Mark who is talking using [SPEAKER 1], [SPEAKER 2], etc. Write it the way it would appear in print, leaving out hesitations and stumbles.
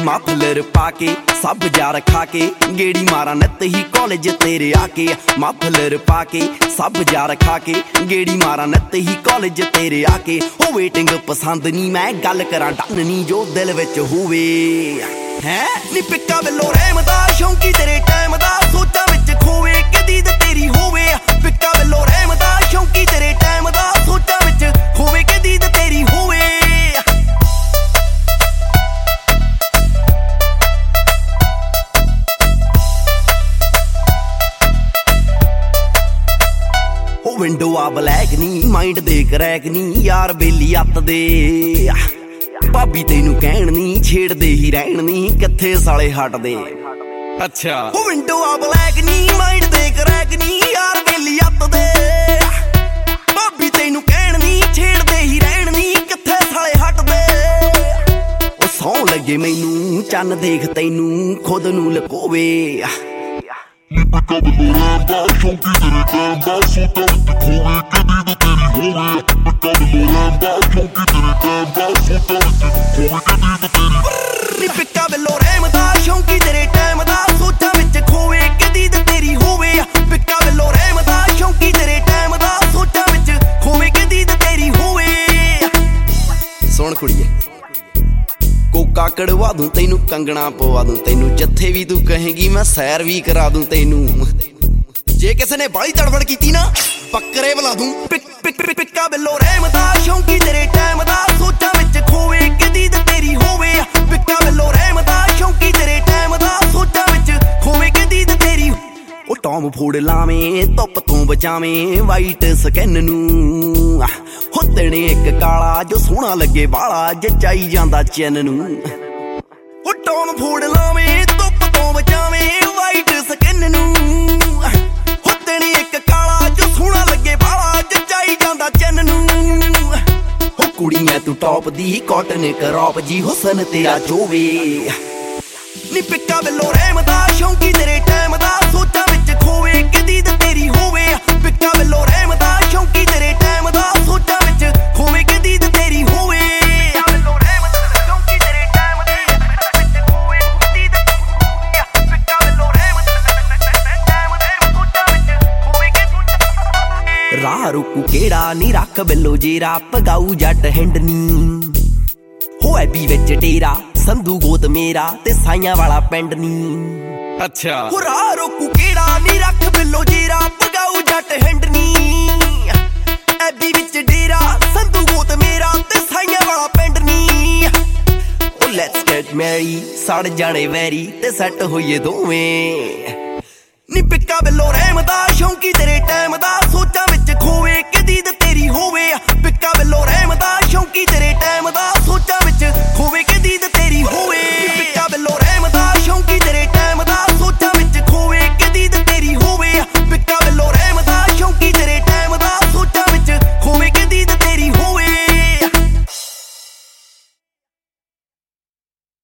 [SPEAKER 1] Muffler पाके सब jar खाके गेड़ी मारा नत ही कॉलेज तेरे आके। मफलर पाके सब जार खाके गेड़ी मारा नत ही कॉलेज तेरे आके। हो वेटिंग पसंद नी मैं गल करा डन नी जो दिल विच होवे है नी। पिक्का बिलो रहमदा शौकी तेरे टाइम दा सोचा विच खोवे कि दीद तेरी होवे। पिक्का बिलो रहमदा शौकी तेरे टाइम दा सोचा विच खोवे कि दीद तेरी होवे। विंडो आ ब्लैक नी माइंड दे क्रैक नी यार बेली अत दे। भाभी तेनू कहण नी छेड़दे ही रहण नी किथे साले हट दे। अच्छा विंडो आ ब्लैक नी माइंड दे क्रैक नी यार बेली अत दे। भाभी तेनू कहण नी छेड़दे ही रहण नी किथे साले हट दे। ओ सौं लगे मैनू चन्न देख तैनू खुद नू लकोवे।
[SPEAKER 2] पिक्का बिलो रहमदा शौकी तेरे टाइम दा सोचा विच खोवे कि दीद तेरी होवे। पिक्का बिलो रहमदा शौकी तेरे टाइम दा सोचा विच खोवे कि दीद तेरी।
[SPEAKER 1] पिक्का बिलो रहमदा शौकी तेरे टाइम दा सोचा विच खोवे कि दीद तेरी होवे। पिक्का बिलो रहमदा शौकी तेरे टाइम दा सोचा विच खोवे कि दीद तेरी होवे। सुन कुड़िए कोका कड़वा दूं तैनू कंगना पवा दूं तैनू जत्थे भी तू कहेगी मैं सैर भी करा दूं तैनू। जे किसी ने बाली तड़फड़ कीती ना बकरे बुला दूं। पिक्का बिलो रहमदा शौकी तेरे टाइम दा सोचा विच खोवे कि दीद तेरी होवे। पिक्का बिलो रहमदा शौकी तेरे टाइम दा सोचा विच खोवे कि दीद तेरी। ओ टॉम फोड़ लावें धुप तो बचावें वाइट स्किन नू। हो तेने एक काला जो सोहना लगे बाला जचाई जांदा चैन नू। ओ टॉम फोड़ लावें धुप तो बचावें वाइट स्किन नू। हो तेने एक काला जो सोहना लगे बाला जचाई जांदा चैन नू। हो कुड़ियां तू टॉप दी कॉटन क्रॉप जी हुसन तेरा जोवे नी। पिक्का बिलो रहमदा शौकी तेरे टाइम दा सोचा विच खोवे कि दीद तेरी होवे। पिक्का बिलो रहमदा शौकी तेरे टाइम दा सोचा विच खोवे कि दीद तेरी होवे। राह रुकू केड़ा नी रख बिलो जेरा पगाऊ जट हिंडनी। हो ऐबी विच डेरा संधू गोत मेरा ते साइयां वाला पिंड नी। अच्छा हो राह रोकू केड़ा नी रख बिलो जेरा पगाऊ जट हिंडनी। ऐबी विच डेरा संधू गोत मेरा ते साइयां वाला पिंड नी। ओ लेट्स गेट मैरी सड़ जाने वैरी ते सैट होइए दोवें नी। पिक्का बिलो रहमदा शौकी तेरे टाइम दा